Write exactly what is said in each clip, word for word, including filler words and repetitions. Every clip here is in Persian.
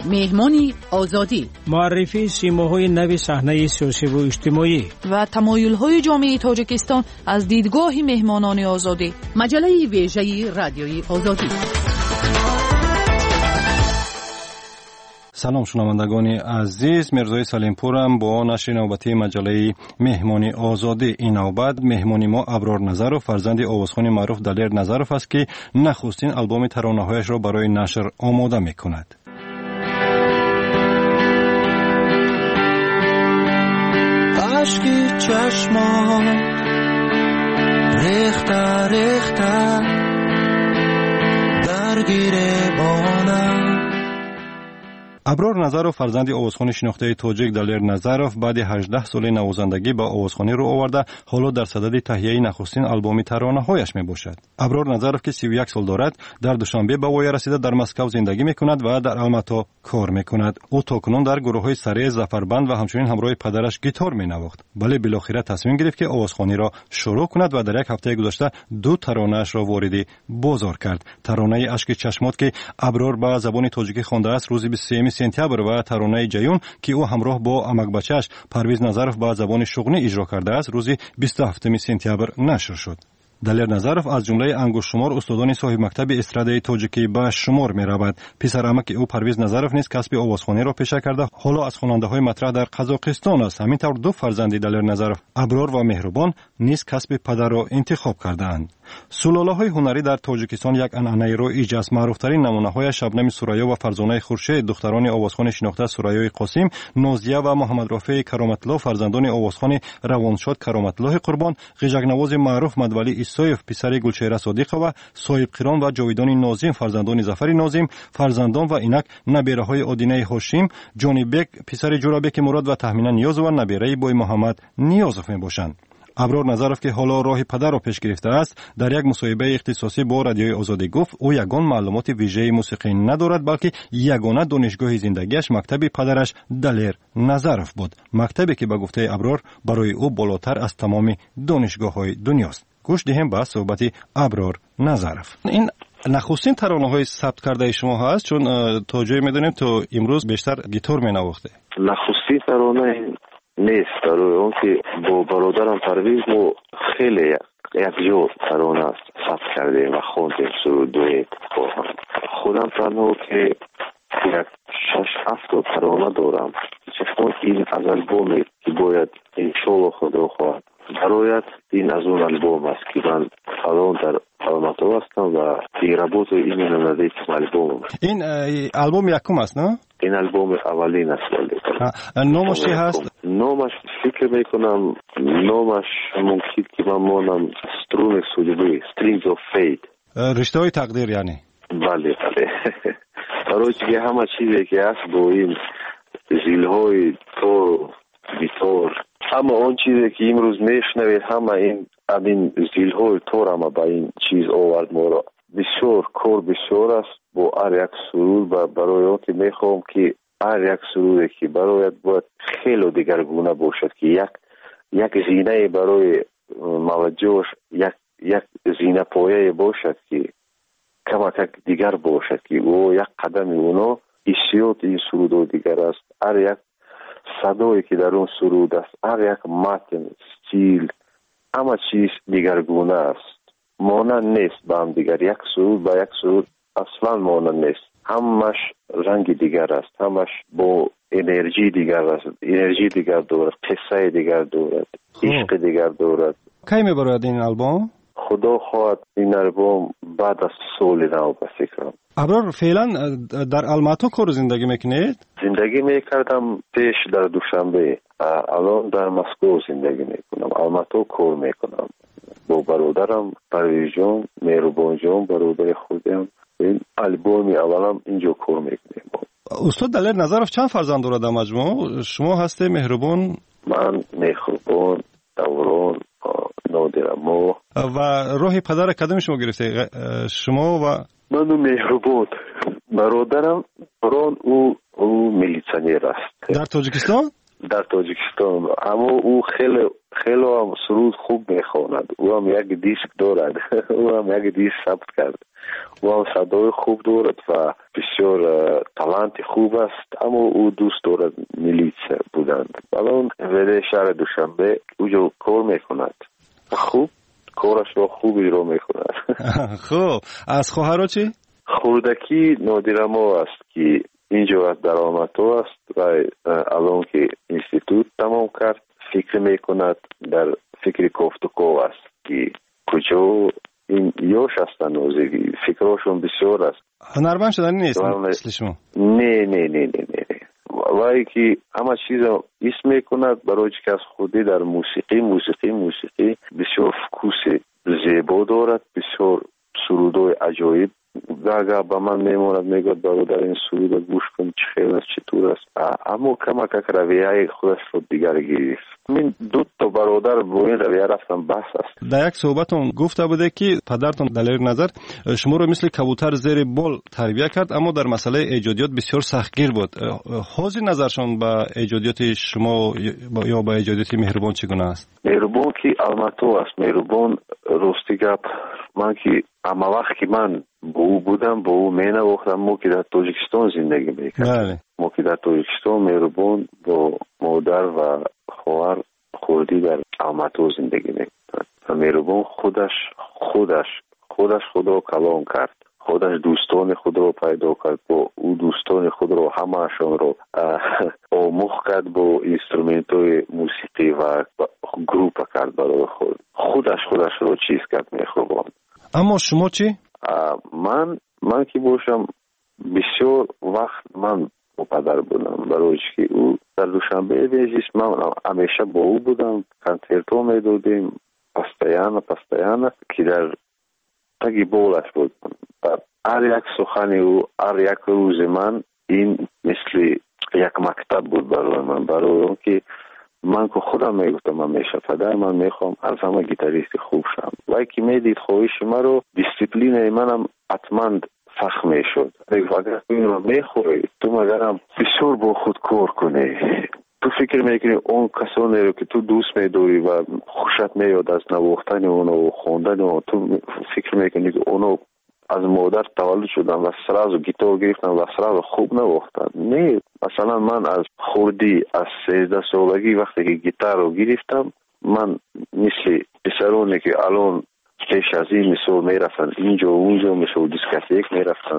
مهمانی آزادی، معرفی سیماهای نوی صحنه سیاسی و اجتماعی و تمایل‌های جامعه تاجیکستان از دیدگاه مهمانان آزادی. مجله ویژه رادیوی آزادی. سلام شنوندگان عزیز، مرزای سلیمپورم با نشر نوبتی مجله مهمانی آزادی. این نوبت مهمانی ما ابرار نظرов فرزند آوازخوان معروف دلیر نظرов است که نخستین آلبوم ترانه‌هایش را برای نشر آماده می‌کند. عشقی چشمان ریخته ریخته درگیر بانم. ابرار نظرов فرزند آوازخوان شناخته تاجیک دلیر نظرов بعد هجده سال نوازندگی با آوازخوانی رو آورده، حالا در صدد تهیه نخستین آلبوم ترانه‌هایش میباشد. ابرار نظرов که سی و یک سال دارد، در دوشنبه به وای رسیده در مسکو زندگی میکند و در الماتا کار میکند. او تاکنون در گروه‌های سره زفربند و همچنین همراه پدرش گیتار مینواخت. ولی بالاخره تصمیم گرفت که آوازخوانی را شروع کند و در یک هفته گذشته دو ترانه‌اش را وارد بازار کرد. ترانه اشک چشمات که ابرار به زبان تاجیکی خوانده است روز بیست و سوم سپتامبر و ترانه جیون که او همراه با امک بچه‌اش پرویز نظرов به زبان شغنی اجرا کرده است روز بیست و هفتم سپتامبر نشر شد. دلیر نظرов از جمله انگشت شمار استادان صاحب مکتب استرادای تاجیکی به شمار می رود. پسر عمک او پرویز نظرов نیز کسب آوازخوانی را پیشه کرده، حالا از خواننده های مطرح در قزاقستان است. همینطور دو فرزند دلیر نظرов ابرار و مهربان نیز کسب پدر را انتخاب کردند. سلاله های هنری در تاجیکستان یک عنعنه رایج است. معروفترین نمونه های شبنم سوریا و فرزانه خورشید دختران آوازخوان شناخته سوریای قاسم، نازیه و محمد رافع کرامت‌الله فرزندان آوازخوان روانشاد کرامت‌الله قربان، غیژک‌نواز معروف مدولی ایسایف پسر گلچهره صادق و صاحب قران و جاویدان ناظم فرزندان ظفر ناظم، فرزندان و اینک نبیره های آدینه هاشم، جانی بک پسر جورابک مراد و تهمینه نیاز و نبیره بوی محمد نیازف میباشند. ابرار نظرov که حالا راه پدر را پیش گرفته است، در یک مصاحبه اختصاصی با رادیوی آزادی گفت او یگان معلومات ویژه موسیقی ندارد، بلکه یگانه دانشگاه زندگیش مکتب پدرش دلیر نظرov بود، مکتبی که به گفته ابرار برای او بالاتر از تمام دانشگاه‌های دنیاست. گوش دهیم به صحبت ابرار نظرov. این نخستین ترانه‌های ثبت کرده شما هست، چون تا جایی می‌دونیم تو امروز بیشتر گیتار می‌نواخته. نخستین ترانه نیست، برای اون که با برادرم پرویز ما خیلی یک جور ترانه ثبت کردیم و خوندیم سرودوی با هم. خودم تنها که یک شش هفت ترانه دارم، چون این از البومی که باید انشالله خدا خواهد برایت این از اون البوم است که من الان در الماتا هستم و دیرابوت این نمده البوم. این البوم یکم است نه؟ این البوم اولین است. نامش چی هست؟ نامش فکر میکنم نامش ممکن که من مانم سترون سولیبی Strings of Fate، رشته های تقدیر یعنی. بله بله. برای که همه چیزی که هست با این زیلهای تو بیتار، همه آن چیزی که امروز میشنوید همه این همین زیلهای تور همه با این چیز آورد ما را. بسیار کار بسیار است با هر یک سرود و برای آن که میخوام که هر یک سرودی که برایت باید خیلی دیگرگونه باشد که یک یک زینه برای موجهش یک یک زینه پایه باشد که کمک دیگر باشد که او یک قدم اونا ایسیوت این سرود دیگر است. هر یک صدایی که در اون سرود است، هر یک متن، استیل، همه چیز دیگرگونه است، مانند نیست با هم دیگر. یک سرود با یک سرود اصلا مانند نیست، همش رنگ دیگر است، همش با انرژی دیگر است، انرژی دیگر دارد، قصه دیگر دارد، عشق دیگر دارد. کی میبرد این البوم؟ خدا خواهد این البوم بعد از سال نو به فکرم. ابرار فعلا در الماتا کار زندگی میکنید؟ زندگی میکردم پیش در دوشنبه، الان در مسکو زندگی میکنم. الماتا کار میکنم با برادرم پرویز جان، مهربان جان برادر خودم. این البوم اولم اینجا کار میکنیم. استاد دلیر نظرov چند فرزند دارد مجموع؟ شما هسته مهربان؟ من مهربان، دوران، نادرمو. و راه پدر کدام شما گرفته؟ شما و من مهربان. برادرم بران او او میلیسیونر است در تاجیکستان. در تاجیکستان اما او خیلی خیلی هم سرود خوب میخواند. او هم یک دیسک دارد. او هم یک دیسک ثبت کرد. و صدای خوب دارد و بسیار تالنت خوب است، اما او دوست دارد میلیس بودن. الان ولی شهر دوشنبه اوجا کار میکند، خوب کارش را خوبی رو میکند. خب از خواهرها چی؟ خوردکی نادرما است که اینجا از درآمدها است و الان که اینستیتوت تمام کرد فکر میکند، در فکر کوفتکو است که کجا این یوش هستن نوزگی، فکرشون بسیار است. هنرمند شدن نیست مثل شما؟ نه نه نه نه نه وای که همه چیز اسم میکند برای که از خودی در موسیقی موسیقی موسیقی بسیار فکوس زیبا دارد، بسیار سرودای عجایب گاگا با من میموند، میگوید برادر این سرود گوش کن چه خیلی است چطور است، اما کما که رویه خودش رو دیگر گرفت. من دو تا برادر با این رویه رفتم بحث است. در یک صحبتون گفته بوده که پدرتون دلیر نظر شما رو مثل کبوتر زیر بال تربیت کرد، اما در مسئله ایجادیات بسیار سختگیر بود. حاضر نظرشون به ایجادیات شما یا به ایجادیات مهربان چگونه است؟ مهربان که الماتو است، مهربان راستی گپ من که اما وقت که من با او بودم با او می نواختم، ما که در تاجیکستان زندگی میکردم، ما که در تاجیکستان مهربان با مادر و خواهر خوردی در الماتو زندگی میکردم. مهربان خودش خودش خودش خدا کلام کرد، خودش دوستان خود رو پیدا کرد، با او دوستان خود رو همهشان رو آموخت کرد، با اینسترومنت های موسیقی و گروپ کرد برای خود، خودش خودش رو چیز کرد مهربان. اما شما چی؟ من من که باشم بسیار وقت من با پدر بودم، برای که او در دوشنبه بیجیست من همیشه با او بودم، کنسرتو میدادیم پستیانه پستیانه که در تگی بولش بود. هر یک سخنی او هر یک روز من این مثل یک مکتب بود برای من، برای اون که من که خودم میگفتم همیشه پدر من میخوام از همه گیتاریست خوب شم، وای که میدید خواهش من رو دیسپلین منم حتما فخم میشد. اگر این رو میخوای تو مگرم بسیار با خود کار کنی، تو فکر میکنی اون کسانی رو که تو دوست میداری و خوشت میاد از نواختن اونو و خوندن اونو، تو فکر میکنی که اونو از مادر تولد شدن و سراز گیتار گرفتن و سراز خوب نواختن. نه، مثلا من از خوردی از سیزده سالگی وقتی که گیتار رو گرفتم، من مثل پسرانی که الان پیش از این مثل میرفتن اینجا و اونجا مثل دیسکاتیک میرفتن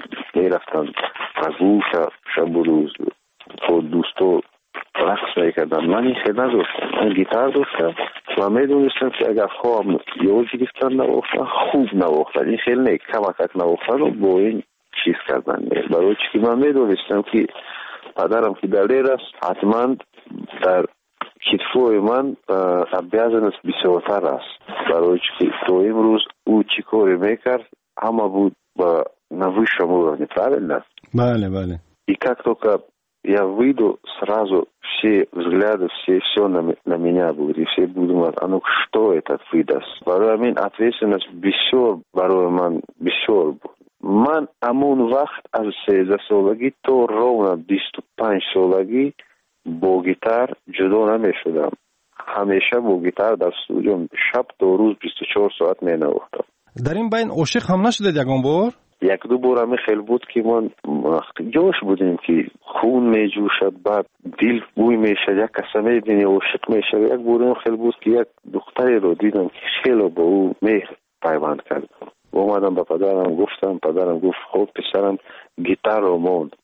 میرفتن پگو شب و روز با دوستو رقص میکردن، من این خیلی نداشتم، من گیتار داشتم و میدونستم که اگر خواهم یوز گرفتن نواختن خوب نواختن، این خیلی نیک کمکک نواختن رو با این چیز کردن. برای چی من میدونستم که پدرم که دلیر است حتما در کتفوی من بیازن است بسیارتر است، برای چی تو امروز او چی کاری میکرد همه بود با نوی شما правильно? Бale, бale. И как только я выйду, сразу все взгляды, все, все на, на меня будут, и все будут думать, а ну что это выдаст? Барой мен ответственность бисёр, барой ман бисёр буд. Ман амун вақт аз сездах солагӣ то ровно бисту панҷ солагӣ бо гитар ҷудо намешудам. ҳамеша бо гитар дар студио шаб то рӯз бисту чор соат менавохтам. дар ин байн ошиқ ҳам нашудед ягон бор? یک دو بار همه خیلی بود که من جوش بودیم که خون می جوشد، بعد دل بوی می شد، یک کسی می بینی عاشق می شد. یک بار خیلی بود که یک دختری رو دیدم که خیلی با او مهر پیوند کردم. اومدم به پدرم گفتم، پدرم گفت خب پسرم گیتار رو موند.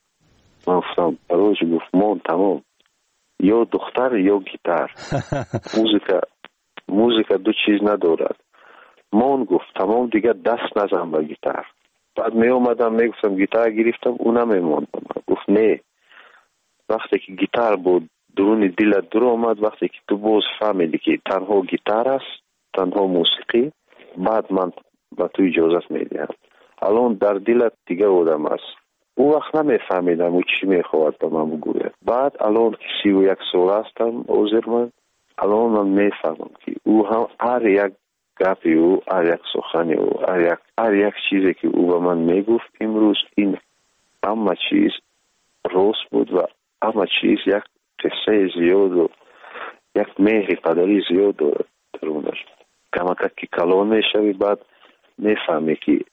من گفتم پروژ گفت موند تمام، یا دختر یا گیتار. موزیکا موزیکا دو چیز ندارد. مون گفت تمام دیگه دست نزن به گیتار. بعد می اومدم می گفتم گیتار گرفتم اونم میموندم. گفت نه، وقتی که گیتار بود درون دلت در اومد، وقتی که تو باز فهمیدی که تنها گیتار است، تنها موسیقی، بعد من با تو اجازت میدم. الان در دلت دیگه آدم است. اون وقت نمیفهمیدم او چی میخواد به من بگوید. بعد الان که سی و یک سال هستم اوزر من، الان من میفهمم که او هم هر یک گپی او، هر یک سخنی او، هر یک هر یک چیزی که او به من میگفت امروز، این همه چیز راست بود و همه چیز یک قصه زیاد و یک مهر پدری زیاد دارد درونش. کمک که کلان میشوی بعد میفهمی که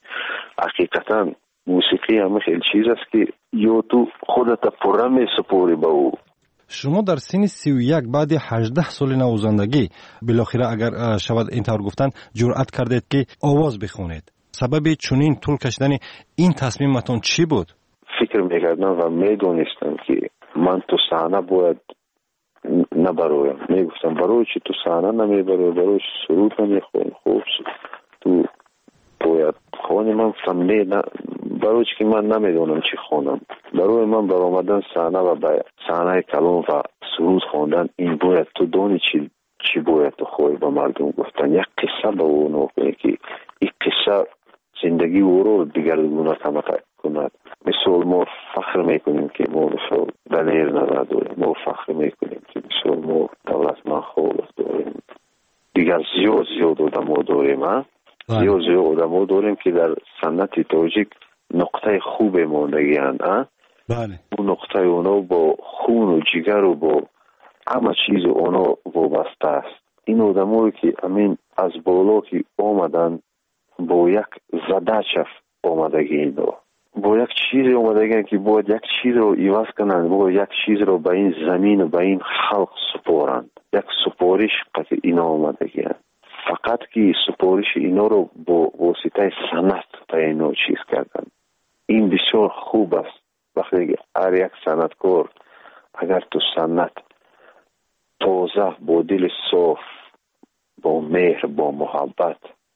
حقیقتا موسیقی همه خیلی چیز است که یا تو خودت پره می سپوری به او. شما در سن سی و یک بعد هجده سال نوازندگی بالاخره اگر شود اینطور گفتن جرأت کردید که آواز بخونید. سبب چنین طول کشیدن این تصمیمتون چی بود؟ فکر میکردم و میدونستم که من تو صحنه باید نبرویم. میگفتم برای چی تو صحنه نمیبروی، برای چی سرود نمیخونی، خوب تو باید خونی. من گفتم نه، برای چی که من نمیدونم چی خونم. برای من بر آمدن صحنه و به صحنه کلام و سرود خوندن این باید تو دونی چی چی باید تو خوی به مردم گفتن. یک قصه به او نکنی که این قصه زندگی او رو دیگرگونه تمام کند. مثل ما فخر میکنیم که ما مثل دلیر نداریم، ما فخر میکنیم که مثل ما دولتمند خوب داریم. دیگر زیاد زیاد آدم ها داریم ها؟ زیاد زیاد آدم ها داریم که در سنت تاجیک نقطه خوب ماندگی هستند ها؟ بله. اون نقطه اونا با خون و جگر و با همه چیز اونا وابسته است. این آدم هایی که امین از بالا که آمدن با یک زده چف آمدگی اینا، با یک چیز آمدگی که باید یک چیز رو ایواز کنند، باید یک چیز رو به این زمین و به این خلق سپارند. یک سپارش قطع اینا آمدگی هست. فقط که سپارش اینا رو با واسطه سنت تا اینا چیز کردن. این بسیار خوب است. وقتی هر یک سنتکار اگر تو سنت تازه با دل صاف، با مهر، با محبت،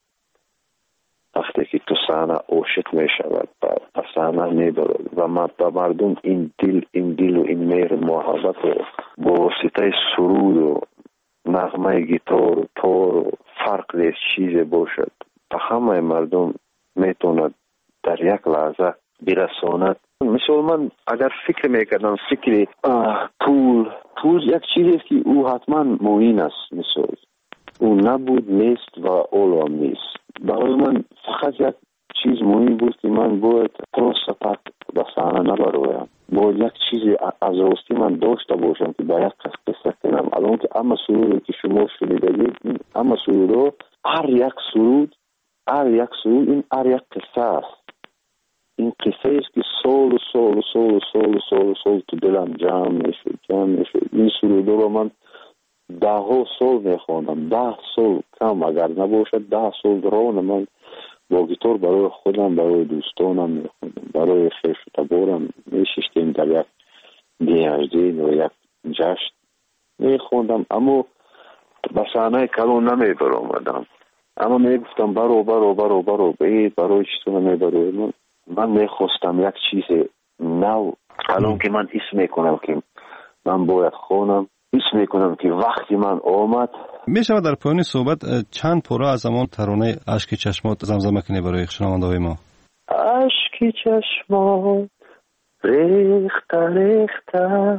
وقتی که تو صحنه عاشق می شود و صحنه می برد و مردم این دل این دل و این مهر محبت رو با واسطه سرود و نغمه گیتار و تار و فرق نیست چیز باشد تا همه مردم میتوند در یک لحظه برساند. مثل من اگر فکر میکردم فکر پول پول یک چیزی که او حتما معین است، مثل او نبود نیست و اولو نیست. برای من فقط یک چیز مهم بود که من باید پروس سپک و صحنه نبرویم. باید یک چیزی از راستی من داشته باشم که باید قصه کنم. الان که اما سرودی که شما شنیدید، اما سرود هر یک سرود هر یک سرود این هر یک قصه است. این قصه است که سال و سال و سال و سال و سال و سال تو دلم جمع میشه جمع میشه. این سرود رو من ده ها سال میخوانم، ده سال کم اگر نباشد ده سال دران من با گیتار برای خودم، برای دوستانم میخوانم، برای خیش و تبارم میششتیم در یک دیهجدین و یک جشن میخوندم. اما به صحنه کلام نمیبر آمدم. اما میگفتم برو برو برو برو بید برای چطور نمیبرو. من, من میخواستم یک چیز نو. الان که من اسم میکنم که من باید خونم، اسم میکنم که وقتی من آمد. میشود در پایان صحبت چند پاره از همون ترانه اشک چشمات زمزمه کنی برای شنونده های ما؟ اشک چشمات ریخته ریخته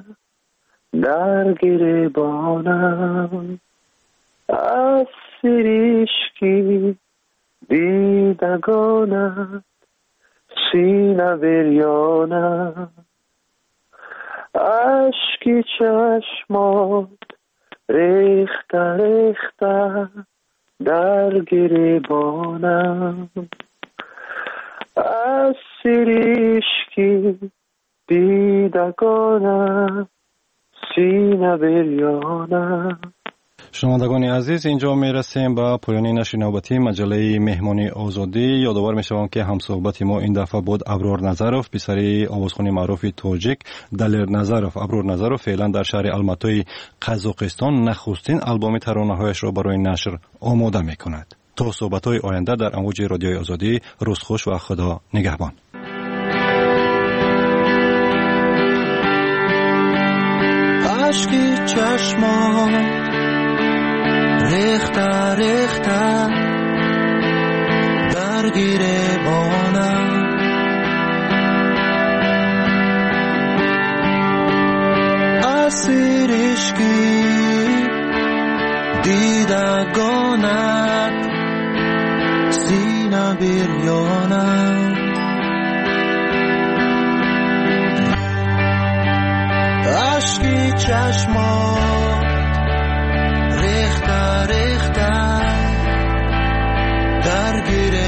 در گریبانم، از سریشکی دیدگانم سینه بریانم. اشک چشمات ریخته ریخته در گریبانم، از سریشکی دیدگانم سینه بریانم. شنوندگان عزیز، اینجا میرسیم به پایان نشر نوبتی مجله مهمانی آزادی. یادآور میشوم که همصحبت ما این دفعه بود ابرار نظروف، پسری آوازخوان معروف تاجیک دلیر نظروف. ابرار نظروف فعلا در شهر الماتای قزاقستان نخستین آلبوم ترانه‌هایش را برای نشر آماده میکند. تا صحبت‌های آینده در امواج رادیوی آزادی، روز خوش و خدا نگهبان. عشقی چشمان ریخته ریخته در گریبانم، اسیر عشقی دیدگانت سینه بریانم. عشقی چشمان ریخته ریخته در گریبانم،